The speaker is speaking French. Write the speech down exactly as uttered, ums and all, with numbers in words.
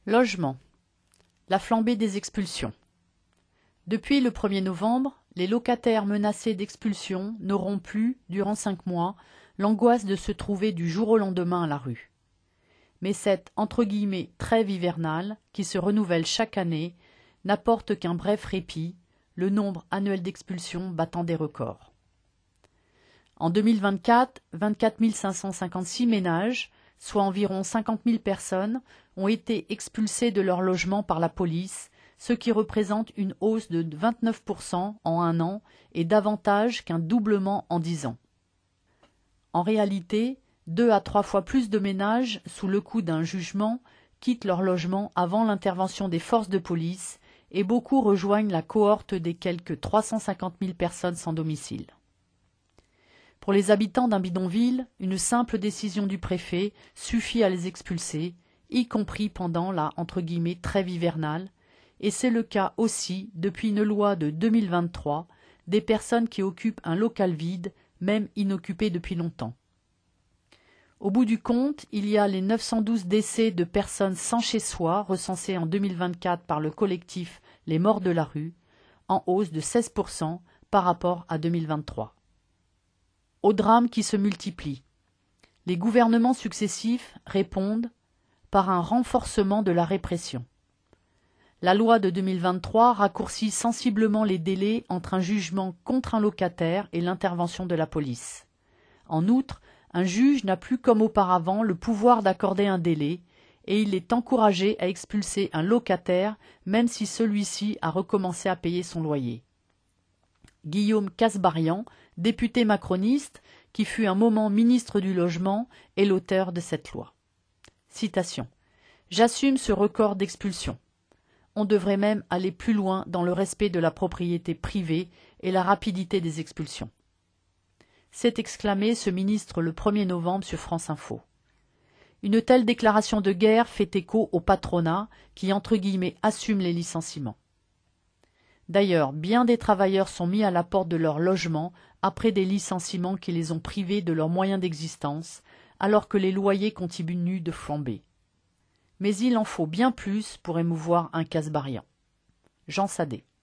Logement. La flambée des expulsions. Depuis le premier novembre, les locataires menacés d'expulsion n'auront plus, durant cinq mois, l'angoisse de se trouver du jour au lendemain à la rue. Mais cette entre guillemets trêve hivernale, qui se renouvelle chaque année, n'apporte qu'un bref répit, le nombre annuel d'expulsions battant des records. En deux mille vingt-quatre, vingt-quatre mille cinq cent cinquante-six ménages, soit environ cinquante mille personnes, ont été expulsés de leur logement par la police, ce qui représente une hausse de vingt-neuf pour cent en un an et davantage qu'un doublement en dix ans. En réalité, deux à trois fois plus de ménages, sous le coup d'un jugement, quittent leur logement avant l'intervention des forces de police et beaucoup rejoignent la cohorte des quelque trois cent cinquante mille personnes sans domicile. Pour les habitants d'un bidonville, une simple décision du préfet suffit à les expulser, y compris pendant la entre guillemets trêve hivernale, et c'est le cas aussi, depuis une loi de deux mille vingt-trois, des personnes qui occupent un local vide, même inoccupé depuis longtemps. Au bout du compte, il y a les neuf cent douze décès de personnes sans chez-soi recensés en deux mille vingt-quatre par le collectif Les Morts de la rue, en hausse de seize pour cent par rapport à deux mille vingt-trois. Aux drames qui se multiplient. Les gouvernements successifs répondent par un renforcement de la répression. La loi de deux mille vingt-trois raccourcit sensiblement les délais entre un jugement contre un locataire et l'intervention de la police. En outre, un juge n'a plus comme auparavant le pouvoir d'accorder un délai et il est encouragé à expulser un locataire même si celui-ci a recommencé à payer son loyer. Guillaume Kasbarian, député macroniste, qui fut un moment ministre du Logement, est l'auteur de cette loi. Citation. « J'assume ce record d'expulsion. On devrait même aller plus loin dans le respect de la propriété privée et la rapidité des expulsions. » S'est exclamé ce ministre le premier novembre sur France Info. Une telle déclaration de guerre fait écho au patronat qui, entre guillemets, assume les licenciements. D'ailleurs, bien des travailleurs sont mis à la porte de leur logement après des licenciements qui les ont privés de leurs moyens d'existence, alors que les loyers continuent de flamber. Mais il en faut bien plus pour émouvoir un Kasbarian. Jean Sadé.